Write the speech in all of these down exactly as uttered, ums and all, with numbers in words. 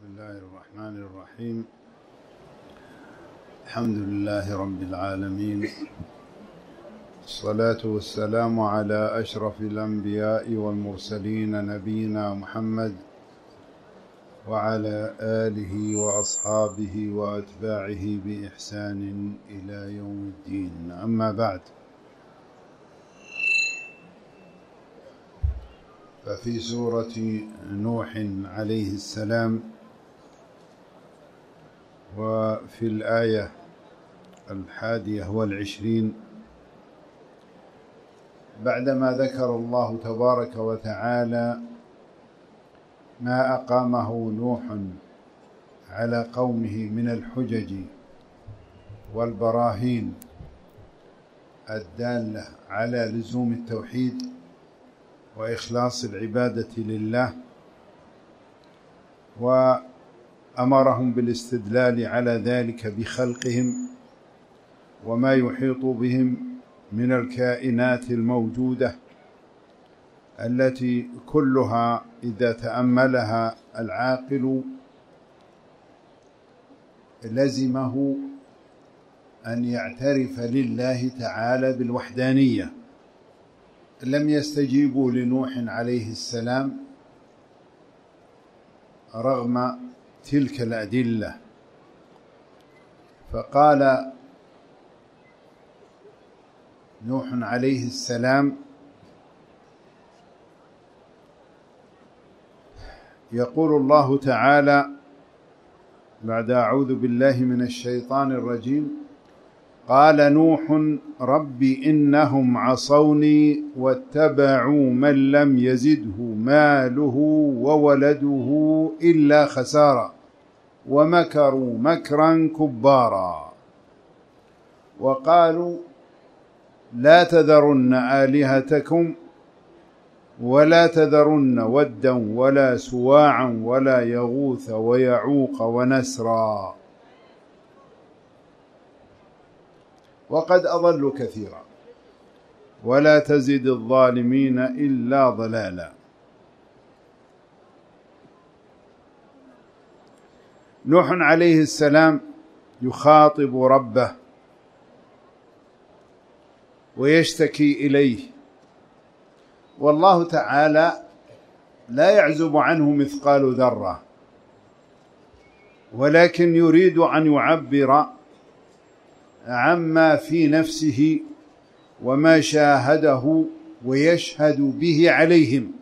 بسم الله الرحمن الرحيم. الحمد لله رب العالمين، الصلاة والسلام على أشرف الأنبياء والمرسلين نبينا محمد وعلى آله وأصحابه وأتباعه بإحسان إلى يوم الدين. أما بعد، ففي سورة نوح عليه السلام وفي الآية الحادية والعشرين، بعدما ذكر الله تبارك وتعالى ما أقامه نوح على قومه من الحجج والبراهين الدالة على لزوم التوحيد وإخلاص العبادة لله، وأمرهم بالاستدلال على ذلك بخلقهم وما يحيط بهم من الكائنات الموجودة التي كلها إذا تأملها العاقل لزمه أن يعترف لله تعالى بالوحدانية. لم يستجيبوا لنوح عليه السلام رغم تلك الأدلة، فقال نوح عليه السلام: يقول الله تعالى بعد أعوذ بالله من الشيطان الرجيم: قال نوح رب إنهم عصوني واتبعوا من لم يزده ماله وولده إلا خسارا ومكروا مكرا كبارا وقالوا لا تذرن آلهتكم ولا تذرن ودا ولا سواعا ولا يغوث ويعوق ونسرا وقد أضلوا كثيرا ولا تزد الظالمين إلا ضلالا. نوح عليه السلام يخاطب ربه ويشتكي إليه، والله تعالى لا يعزب عنه مثقال ذرة، ولكن يريد أن يعبر عما في نفسه وما شاهده ويشهد به عليهم،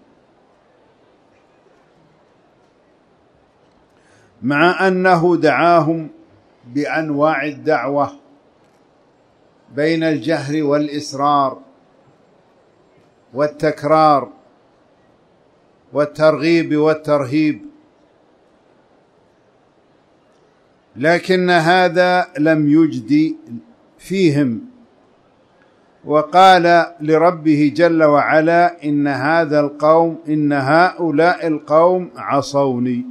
مع أنه دعاهم بأنواع الدعوة بين الجهر والإسرار والتكرار والترغيب والترهيب، لكن هذا لم يجد فيهم، وقال لربه جل وعلا: إن هذا القوم إن هؤلاء القوم عصوني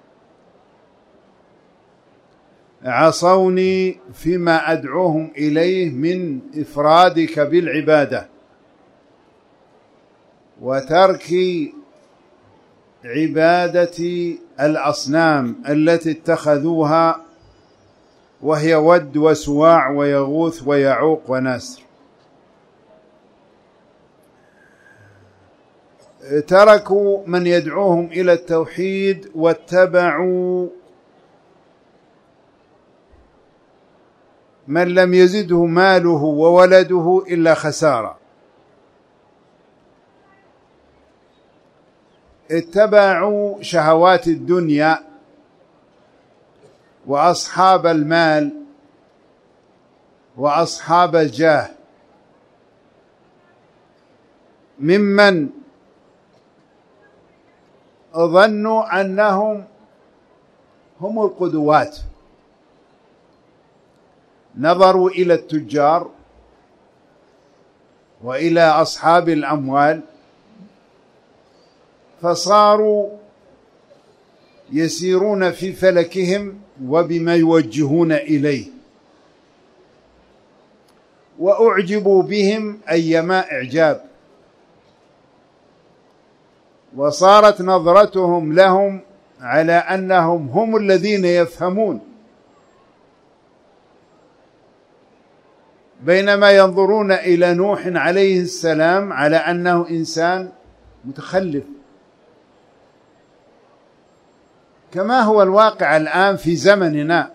عصوني فيما أدعوهم إليه من إفرادك بالعبادة وترك عبادة الأصنام التي اتخذوها، وهي ود وسواع ويغوث ويعوق ونسر. تركوا من يدعوهم إلى التوحيد واتبعوا من لم يزده ماله وولده إلا خسارة. اتبعوا شهوات الدنيا وأصحاب المال وأصحاب الجاه ممن ظنوا أنهم هم القدوات. نظروا إلى التجار وإلى أصحاب الأموال فصاروا يسيرون في فلكهم وبما يوجهون إليه، وأعجبوا بهم أيما إعجاب، وصارت نظرتهم لهم على أنهم هم الذين يفهمون، بينما ينظرون إلى نوح عليه السلام على أنه إنسان متخلف، كما هو الواقع الآن في زمننا.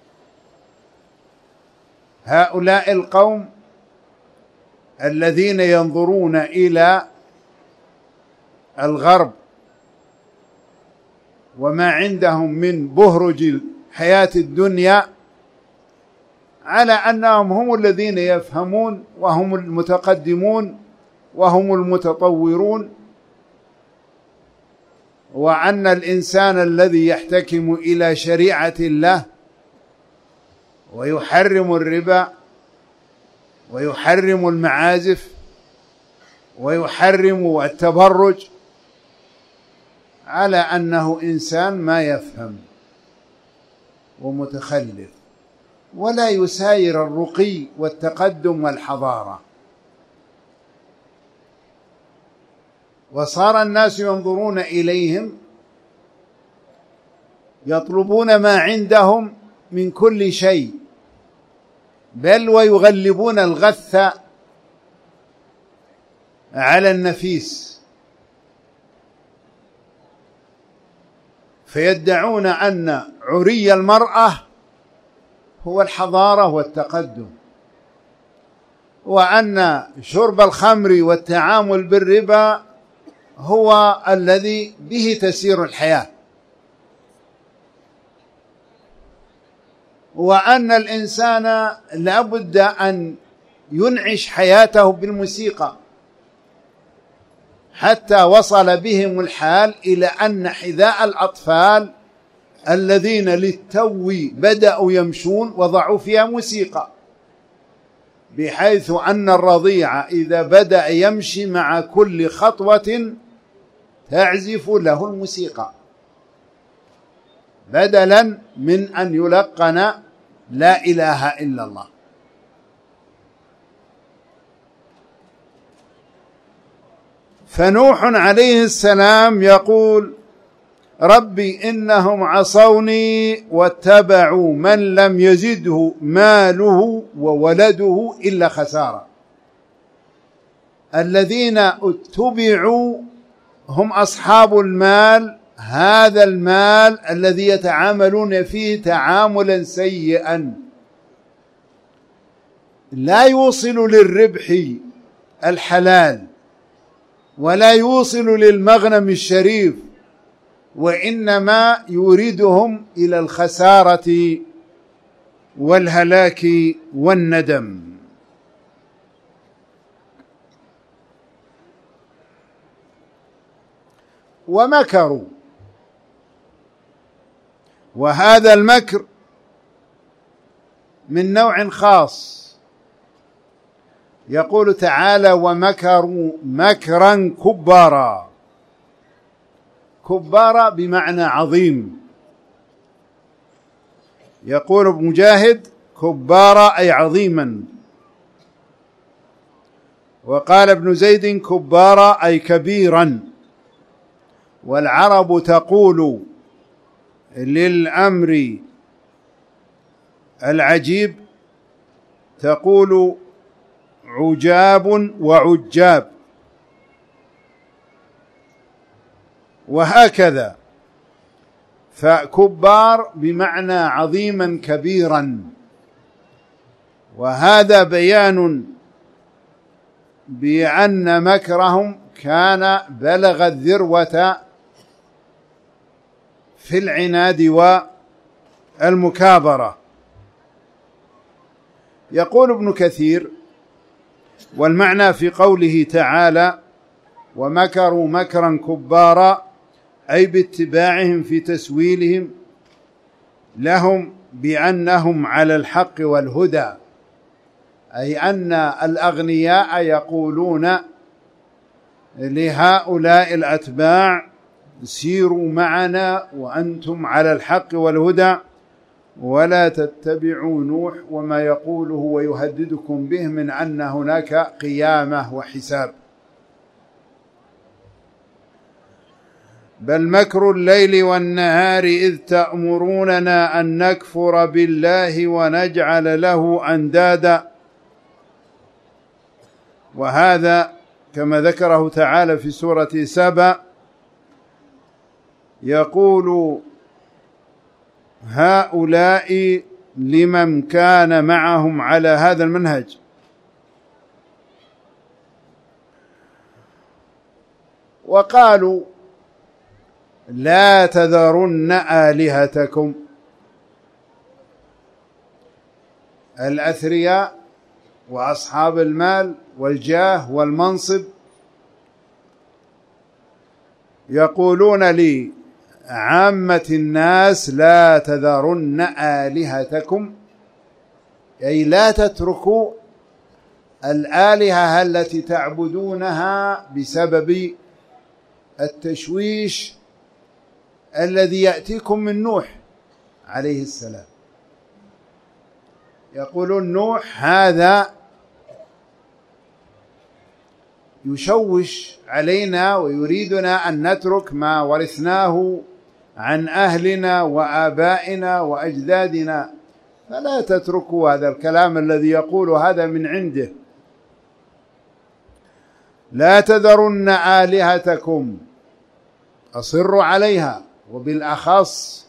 هؤلاء القوم الذين ينظرون إلى الغرب وما عندهم من بهرج الحياة الدنيا على أنهم هم الذين يفهمون وهم المتقدمون وهم المتطورون، وأن الإنسان الذي يحتكم إلى شريعة الله ويحرم الربا ويحرم المعازف ويحرم التبرج على أنه إنسان ما يفهم ومتخلف ولا يساير الرقي والتقدم والحضارة. وصار الناس ينظرون إليهم يطلبون ما عندهم من كل شيء، بل ويغلبون الغث على النفيس، فيدعون أن عري المرأة هو الحضارة والتقدم، وأن شرب الخمر والتعامل بالربا هو الذي به تسير الحياة، وأن الإنسان لا بد أن ينعش حياته بالموسيقى، حتى وصل بهم الحال إلى أن حذاء الأطفال الذين للتو بدأوا يمشون وضعوا فيها موسيقى، بحيث أن الرضيع إذا بدأ يمشي مع كل خطوة تعزف له الموسيقى، بدلا من أن يلقن لا إله إلا الله. فنوح عليه السلام يقول: ربي إنهم عصوني واتبعوا من لم يزده ماله وولده إلا خسارة. الذين اتبعوا هم أصحاب المال، هذا المال الذي يتعاملون فيه تعاملا سيئا لا يوصل للربح الحلال ولا يوصل للمغنم الشريف، وإنما يوردهم إلى الخسارة والهلاك والندم. ومكروا، وهذا المكر من نوع خاص. يقول تعالى: ومكروا مكرا كبارا. كبارا بمعنى عظيم. يقول مجاهد: كبارا أي عظيما. وقال ابن زيد: كبارا أي كبيرا. والعرب تقول للأمر العجيب تقول عجاب وعجاب، وهكذا. فكبار بمعنى عظيما كبيرا، وهذا بيان بأن مكرهم كان بلغ الذروة في العناد والمكابرة. يقول ابن كثير: والمعنى في قوله تعالى: ومكروا مكرا كبارا، أي باتباعهم في تسويلهم لهم بأنهم على الحق والهدى، أي أن الأغنياء يقولون لهؤلاء الأتباع: سيروا معنا وأنتم على الحق والهدى، ولا تتبعوا نوح وما يقوله ويهددكم به من أن هناك قيامة وحساب. بل مكر الليل والنهار إذ تأمروننا أن نكفر بالله ونجعل له أندادا. وهذا كما ذكره تعالى في سورة سبأ، يقول هؤلاء لمن كان معهم على هذا المنهج. وقالوا لا تذرن آلهتكم. الأثرياء وأصحاب المال والجاه والمنصب يقولون لعامة الناس لا تذرن آلهتكم، أي لا تتركوا الآلهة التي تعبدونها بسبب التشويش الذي يأتيكم من نوح عليه السلام. يقولون نوح هذا يشوش علينا ويريدنا أن نترك ما ورثناه عن أهلنا وآبائنا وأجدادنا، فلا تتركوا هذا الكلام الذي يقول هذا من عنده. لا تذرن آلهتكم، أصروا عليها، وبالأخص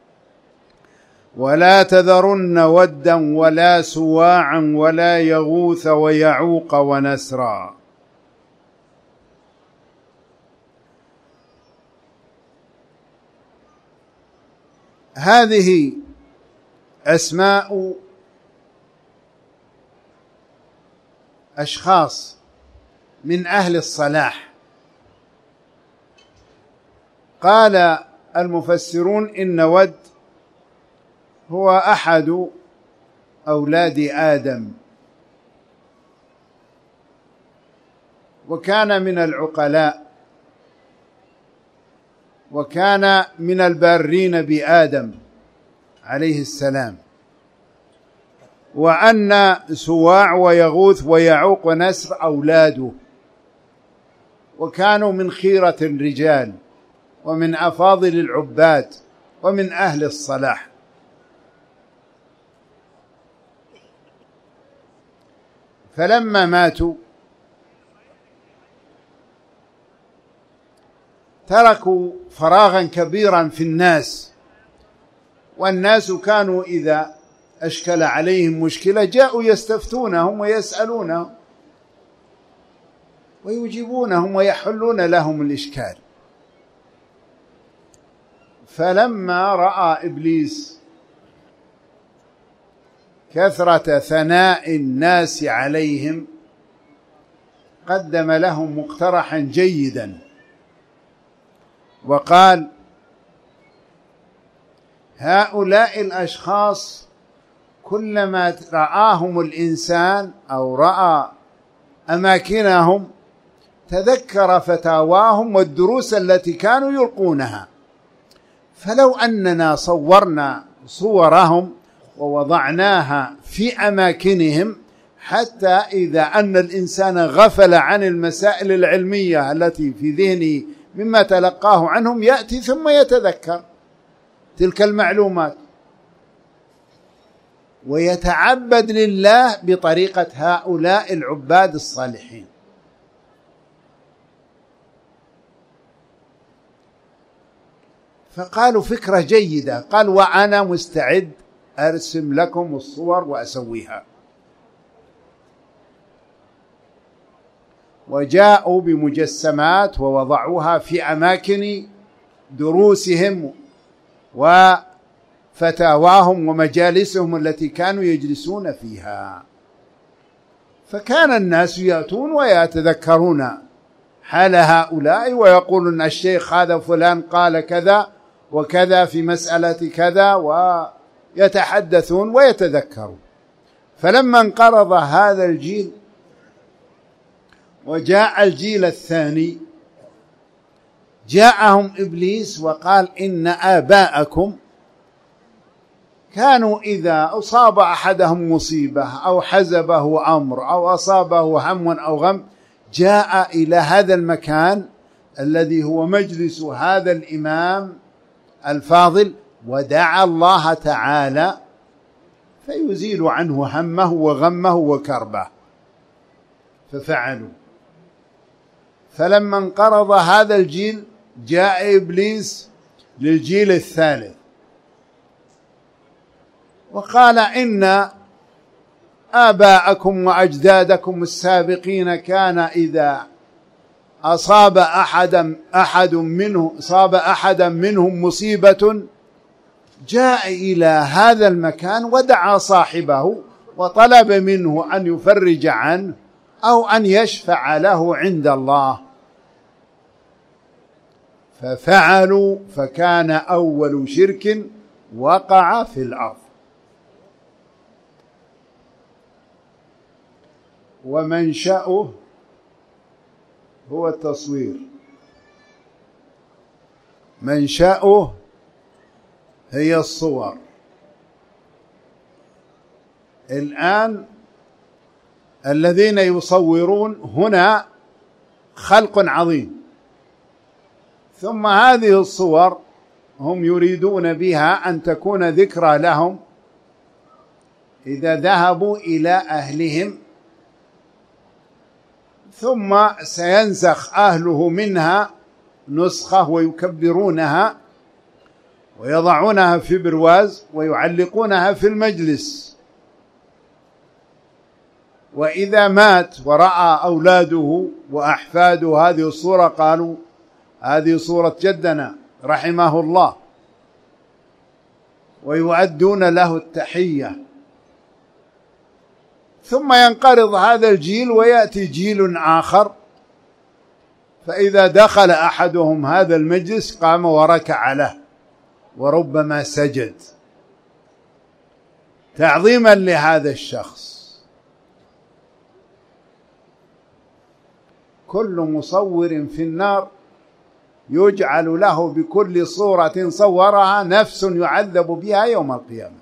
ولا تذرن ودا ولا سواعا ولا يغوث ويعوق ونسرا. هذه أسماء أشخاص من أهل الصلاح. قال المفسرون إن ود هو أحد أولاد آدم، وكان من العقلاء، وكان من البارين بآدم عليه السلام. وأن سواع ويغوث ويعوق ونسر أولاده، وكانوا من خيرة الرجال ومن أفاضل العباد ومن أهل الصلاح. فلما ماتوا تركوا فراغا كبيرا في الناس، والناس كانوا إذا أشكل عليهم مشكلة جاءوا يستفتونهم ويسألونهم ويجيبونهم ويحلون لهم الإشكال. فلما رأى إبليس كثرة ثناء الناس عليهم قدم لهم مقترحا جيدا وقال هؤلاء الأشخاص كلما رآهم الإنسان أو رأى أماكنهم تذكر فتاواهم والدروس التي كانوا يلقونها، فلو أننا صورنا صورهم ووضعناها في أماكنهم حتى إذا أن الإنسان غفل عن المسائل العلمية التي في ذهنه مما تلقاه عنهم يأتي ثم يتذكر تلك المعلومات ويتعبد لله بطريقة هؤلاء العباد الصالحين. فقالوا فكرة جيدة، قال وأنا مستعد أرسم لكم الصور وأسويها. وجاءوا بمجسمات ووضعوها في أماكن دروسهم وفتاواهم ومجالسهم التي كانوا يجلسون فيها. فكان الناس يأتون ويتذكرون حال هؤلاء ويقولون الشيخ هذا فلان قال كذا وكذا في مسألة كذا، ويتحدثون ويتذكرون. فلما انقرض هذا الجيل وجاء الجيل الثاني جاءهم إبليس وقال إن آباءكم كانوا إذا أصاب أحدهم مصيبة أو حزبه أمر أو أصابه هم أو غم جاء إلى هذا المكان الذي هو مجلس هذا الإمام الفاضل، ودعا الله تعالى فيزيل عنه همه وغمه وكربه، ففعلوا. فلما انقرض هذا الجيل جاء إبليس للجيل الثالث وقال: إن آباءكم وأجدادكم السابقين كان إذا أصاب أحدا أحد منه أصاب أحدا منهم مصيبة جاء إلى هذا المكان ودعا صاحبه وطلب منه أن يفرج عنه أو أن يشفع له عند الله، ففعلوا، فكان أول شرك وقع في الأرض. ومنشأه هو التصوير، منشأه هي الصور. الآن الذين يصورون هنا خلق عظيم، ثم هذه الصور هم يريدون بها أن تكون ذكرى لهم إذا ذهبوا إلى أهلهم، ثم سينسخ أهله منها نسخة ويكبرونها ويضعونها في برواز ويعلقونها في المجلس، وإذا مات ورأى أولاده وأحفاده هذه الصورة قالوا: هذه صورة جدنا رحمه الله، ويؤدون له التحية. ثم ينقرض هذا الجيل ويأتي جيل آخر، فإذا دخل أحدهم هذا المجلس قام وركع له وربما سجد تعظيما لهذا الشخص. كل مصور في النار يجعل له بكل صورة صورها نفس يعذب بها يوم القيامة.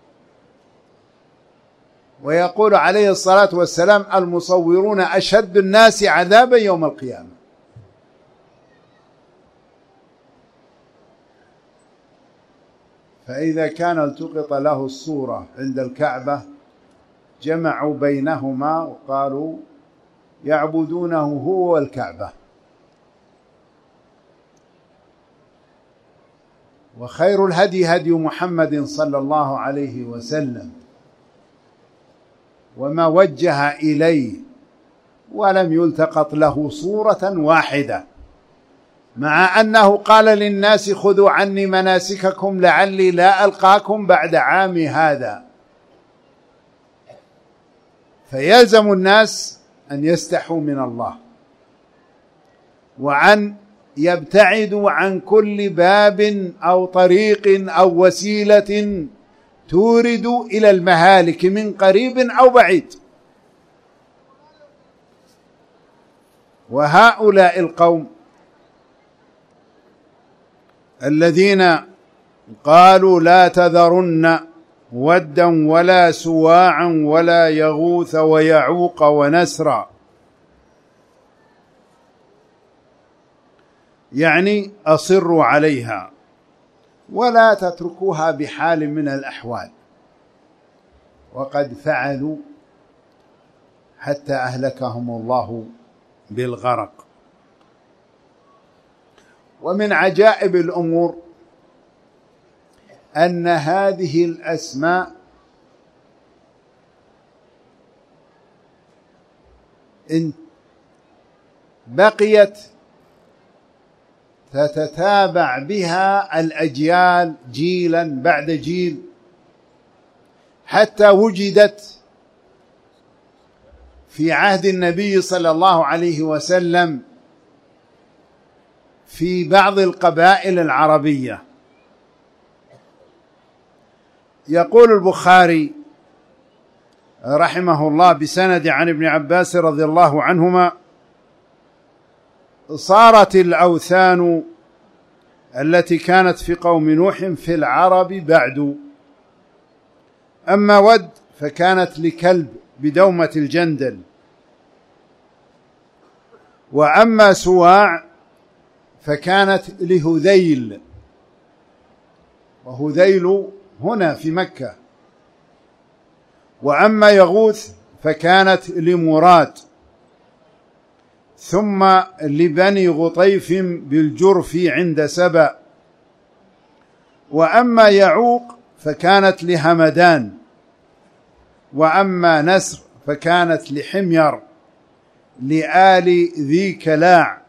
ويقول عليه الصلاة والسلام: المصورون أشد الناس عذابا يوم القيامة. فإذا كان التقط له الصورة عند الكعبة جمعوا بينهما وقالوا يعبدونه هو والكعبة. وخير الهدي هدي محمد صلى الله عليه وسلم، وما وجه إليه ولم يلتقط له صورة واحدة، مع أنه قال للناس: خذوا عني مناسككم لعلي لا ألقاكم بعد عامي هذا. فيلزم الناس أن يستحوا من الله، وأن يبتعدوا عن كل باب أو طريق أو وسيلة تورد إلى المهالك من قريب أو بعيد. وهؤلاء القوم الذين قالوا: لا تذرن ودا ولا سواعا ولا يغوث ويعوق ونسرا، يعني أصروا عليها ولا تتركوها بحال من الأحوال. وقد فعلوا حتى أهلكهم الله بالغرق. ومن عجائب الأمور أن هذه الأسماء إن بقيت تتتابع بها الأجيال جيلا بعد جيل، حتى وجدت في عهد النبي صلى الله عليه وسلم في بعض القبائل العربية. يقول البخاري رحمه الله بسند عن ابن عباس رضي الله عنهما: صارت الأوثان التي كانت في قوم نوح في العرب بعد، أما ود فكانت لكلب بدومة الجندل، وأما سواع فكانت لهذيل، وهذيل هنا في مكة. وأما يغوث فكانت لمراد، ثم لبني غطيف بالجرف عند سبأ. وأما يعوق فكانت لهمدان. وأما نسر فكانت لحمير لآل ذي كلاع،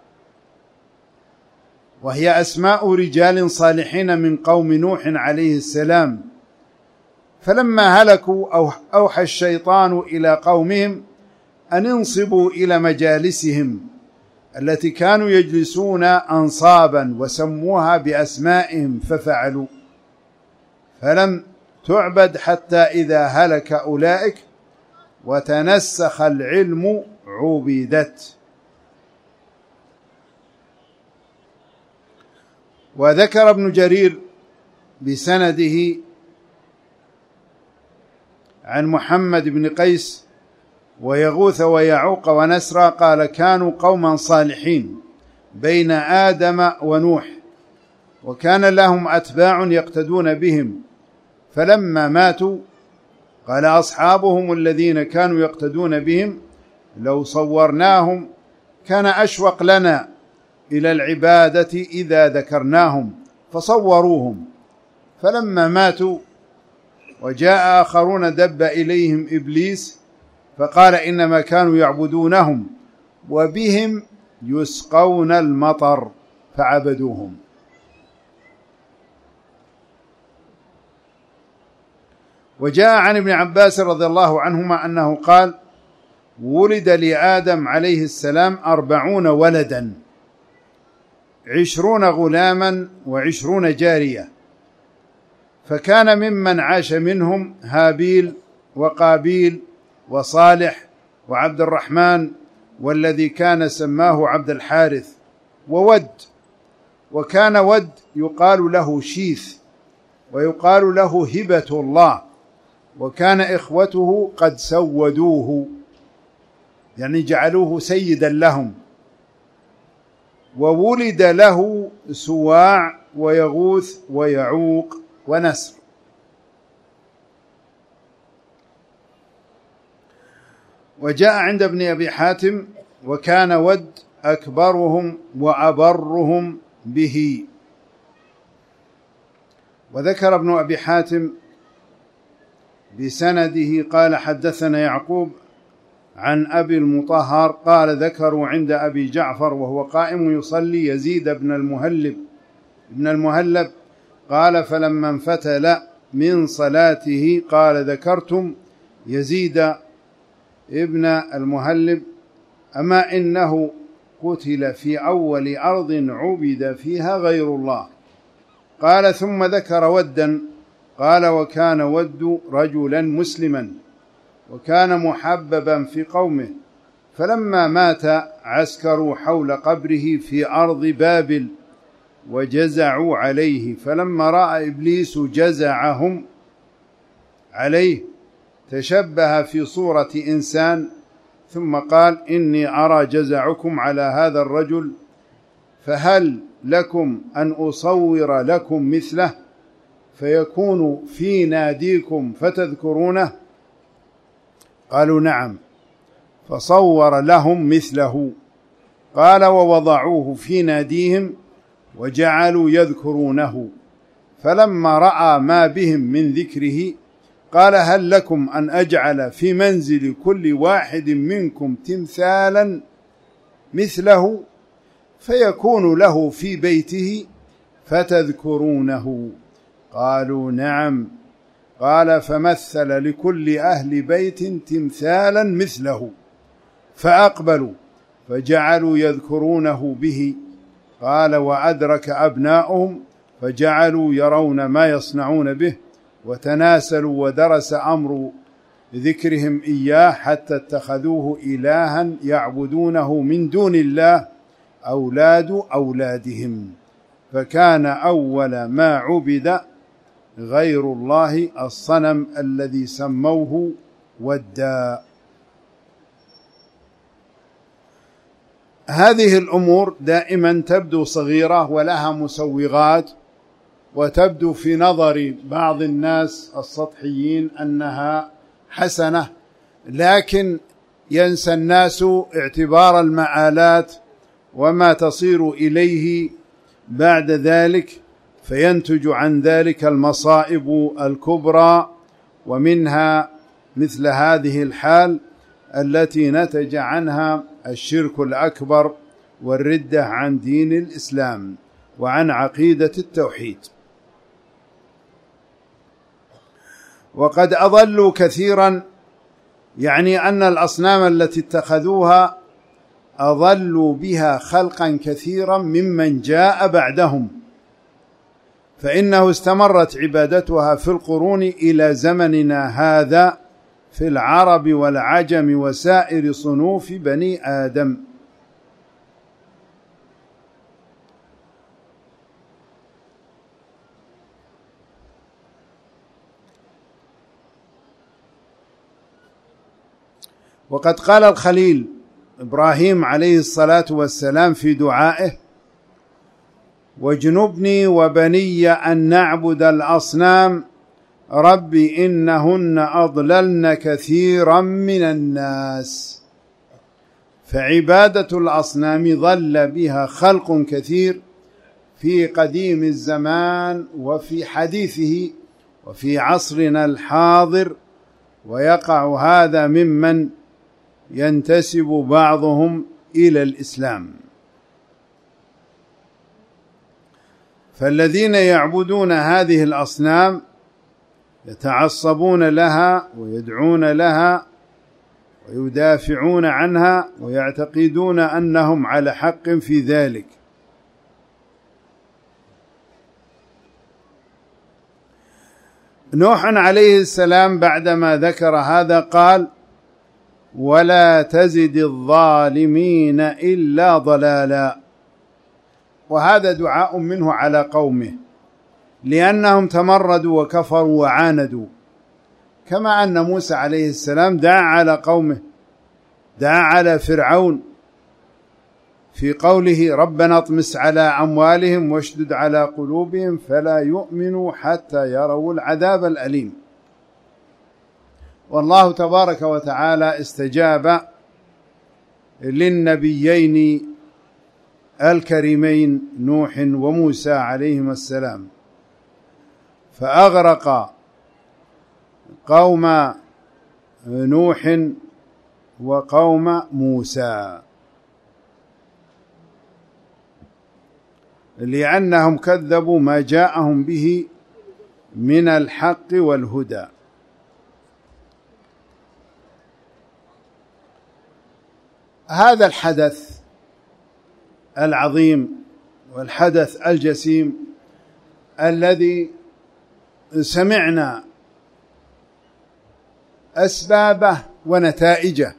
وهي أسماء رجال صالحين من قوم نوح عليه السلام. فلما هلكوا أوحى الشيطان إلى قومهم أن انصبوا إلى مجالسهم التي كانوا يجلسون أنصابا وسموها بأسمائهم ففعلوا، فلم تعبد حتى إذا هلك أولئك وتنسخ العلم عبدت. وذكر ابن جرير بسنده عن محمد بن قيس ويغوث ويعوق ونسرا قال: كانوا قوما صالحين بين آدم ونوح، وكان لهم أتباع يقتدون بهم، فلما ماتوا قال أصحابهم الذين كانوا يقتدون بهم: لو صورناهم كان أشوق لنا إلى العبادة إذا ذكرناهم، فصوروهم. فلما ماتوا وجاء آخرون دب إليهم إبليس فقال إنما كانوا يعبدونهم وبهم يسقون المطر فعبدوهم. وجاء عن ابن عباس رضي الله عنهما أنه قال: ولد لآدم عليه السلام أربعون ولدا، عشرون غلاما وعشرون جارية، فكان ممن عاش منهم هابيل وقابيل وصالح وعبد الرحمن والذي كان سماه عبد الحارث وود. وكان ود يقال له شيث ويقال له هبة الله، وكان إخوته قد سودوه يعني جعلوه سيدا لهم. وولد له سواع ويغوث ويعوق ونسر. وجاء عند ابن أبي حاتم: وكان ود أكبرهم وأبرهم به. وذكر ابن أبي حاتم بسنده قال: حدثنا يعقوب عن أبي المطهر قال: ذكروا عند أبي جعفر وهو قائم يصلي يزيد بن المهلب ابن المهلب قال: فلما انفتل من صلاته قال: ذكرتم يزيد ابن المهلب، أما إنه قتل في أول أرض عبد فيها غير الله. قال: ثم ذكر ودا قال: وكان ود رجلا مسلما وكان محببا في قومه، فلما مات عسكروا حول قبره في أرض بابل وجزعوا عليه، فلما رأى إبليس جزعهم عليه تشبه في صورة إنسان، ثم قال: إني أرى جزعكم على هذا الرجل، فهل لكم أن أصور لكم مثله فيكون في ناديكم فتذكرونه؟ قالوا: نعم. فصور لهم مثله. قال: ووضعوه في ناديهم وجعلوا يذكرونه، فلما رأى ما بهم من ذكره قال: هل لكم أن أجعل في منزل كل واحد منكم تمثالا مثله فيكون له في بيته فتذكرونه؟ قالوا: نعم. قال: فمثل لكل أهل بيت تمثالا مثله، فأقبلوا فجعلوا يذكرونه به. قال: وأدرك أبناؤهم فجعلوا يرون ما يصنعون به، وتناسلوا ودرس أمر ذكرهم إياه حتى اتخذوه إلها يعبدونه من دون الله أولاد أولادهم، فكان أول ما عبد غير الله الصنم الذي سموه ودا. هذه الأمور دائما تبدو صغيرة ولها مسوغات، وتبدو في نظر بعض الناس السطحيين أنها حسنة، لكن ينسى الناس اعتبار المآلات وما تصير إليه بعد ذلك، فينتج عن ذلك المصائب الكبرى، ومنها مثل هذه الحال التي نتج عنها الشرك الأكبر والردة عن دين الإسلام وعن عقيدة التوحيد. وقد أضلوا كثيرا، يعني أن الأصنام التي اتخذوها أضلوا بها خلقا كثيرا ممن جاء بعدهم، فإنه استمرت عبادتها في القرون إلى زمننا هذا في العرب والعجم وسائر صنوف بني آدم. وقد قال الخليل إبراهيم عليه الصلاة والسلام في دعائه: واجنبني وبني أن نعبد الأصنام رب إنهن أضللن كثيرا من الناس. فعبادة الأصنام ضل بها خلق كثير في قديم الزمان وفي حديثه وفي عصرنا الحاضر، ويقع هذا ممن ينتسب بعضهم إلى الإسلام. فالذين يعبدون هذه الأصنام يتعصبون لها ويدعون لها ويدافعون عنها ويعتقدون أنهم على حق في ذلك. نوح عليه السلام بعدما ذكر هذا قال: ولا تزد الظالمين إلا ضلالا. وهذا دعاء منه على قومه، لأنهم تمردوا وكفروا وعاندوا، كما أن موسى عليه السلام دعا على قومه، دعا على فرعون في قوله: ربنا اطمس على أموالهم واشدد على قلوبهم فلا يؤمنوا حتى يروا العذاب الأليم. والله تبارك وتعالى استجاب للنبيين الكريمين نوح وموسى عليهما السلام، فأغرق قوم نوح وقوم موسى، لأنهم كذبوا ما جاءهم به من الحق والهدى. هذا الحدث العظيم والحدث الجسيم الذي سمعنا أسبابه ونتائجه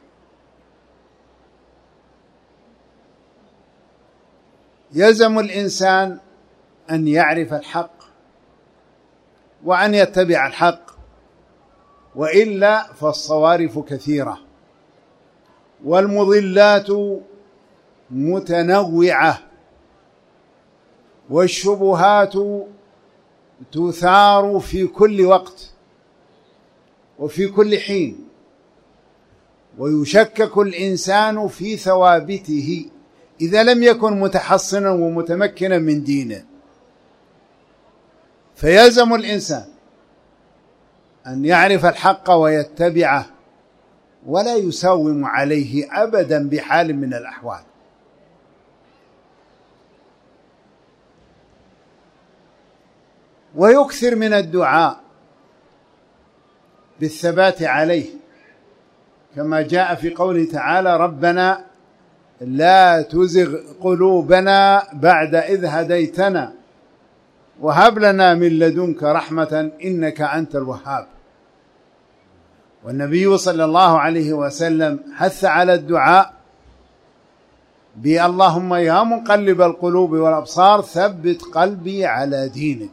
يلزم الإنسان أن يعرف الحق وأن يتبع الحق، وإلا فالصوارف كثيرة والمضلات متنوعة والشبهات تثار في كل وقت وفي كل حين، ويشكك الإنسان في ثوابته إذا لم يكن متحصنا ومتمكنا من دينه. فيلزم الإنسان أن يعرف الحق ويتبعه ولا يساوم عليه أبدا بحال من الأحوال. ويكثر من الدعاء بالثبات عليه، كما جاء في قوله تعالى: ربنا لا تزغ قلوبنا بعد إذ هديتنا وهب لنا من لدنك رحمة إنك أنت الوهاب. والنبي صلى الله عليه وسلم حث على الدعاء باللهم يا مقلب القلوب والأبصار ثبت قلبي على دينك.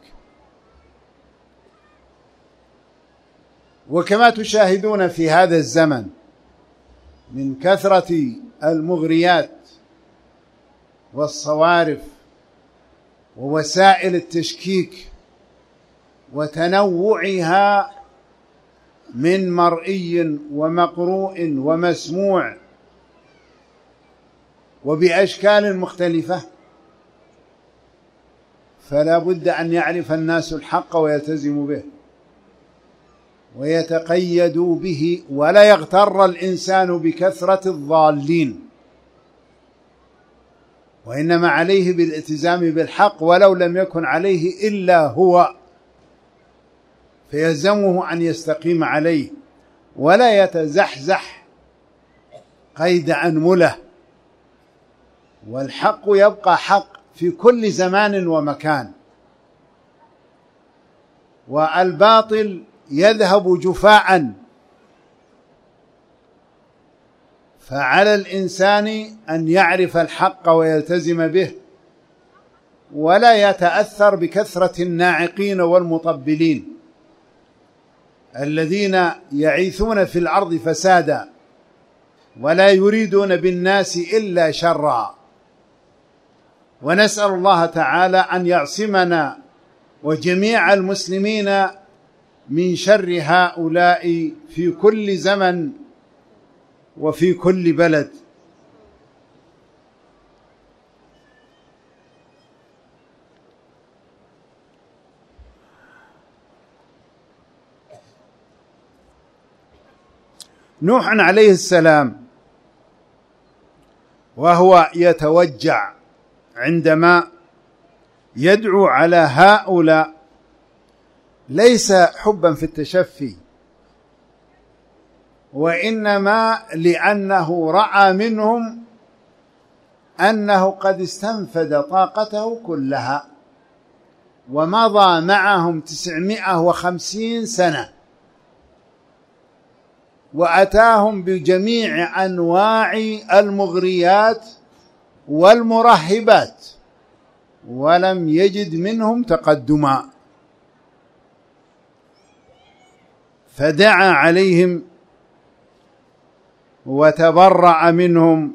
وكما تشاهدون في هذا الزمن من كثرة المغريات والصوارف ووسائل التشكيك وتنوعها من مرئي ومقروء ومسموع وبأشكال مختلفة، فلا بد أن يعرف الناس الحق ويلتزموا به ويتقيدوا به، ولا يغتر الإنسان بكثرة الضالين، وإنما عليه بالالتزام بالحق ولو لم يكن عليه إلا هو، فيلزمه أن يستقيم عليه ولا يتزحزح قيد أنملة. والحق يبقى حق في كل زمان ومكان، والباطل يذهب جفاء. فعلى الإنسان أن يعرف الحق ويلتزم به ولا يتأثر بكثرة الناعقين والمطبلين الذين يعيثون في الأرض فسادا ولا يريدون بالناس إلا شرا. ونسأل الله تعالى أن يعصمنا وجميع المسلمين من شر هؤلاء في كل زمن وفي كل بلد. نوح عليه السلام وهو يتوجع عندما يدعو على هؤلاء ليس حبا في التشفي، وإنما لأنه رأى منهم أنه قد استنفد طاقته كلها ومضى معهم تسعمائة وخمسين سنة وأتاهم بجميع أنواع المغريات والمرهبات ولم يجد منهم تقدما، فدعا عليهم وتبرأ منهم.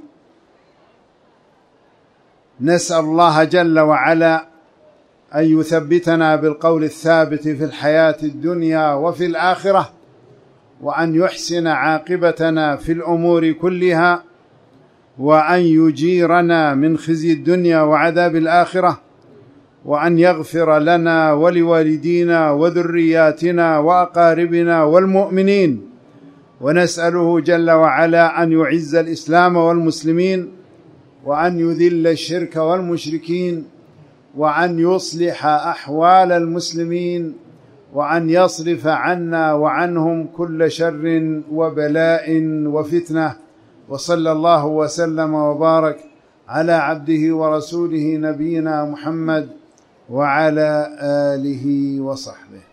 نسأل الله جل وعلا أن يثبتنا بالقول الثابت في الحياة الدنيا وفي الآخرة، وأن يحسن عاقبتنا في الأمور كلها، وأن يجيرنا من خزي الدنيا وعذاب الآخرة، وأن يغفر لنا ولوالدينا وذرياتنا وأقاربنا والمؤمنين. ونسأله جل وعلا أن يعز الإسلام والمسلمين، وأن يذل الشرك والمشركين، وأن يصلح أحوال المسلمين، وأن يصرف عنا وعنهم كل شر وبلاء وفتنة. وصلى الله وسلم وبارك على عبده ورسوله نبينا محمد وعلى آله وصحبه.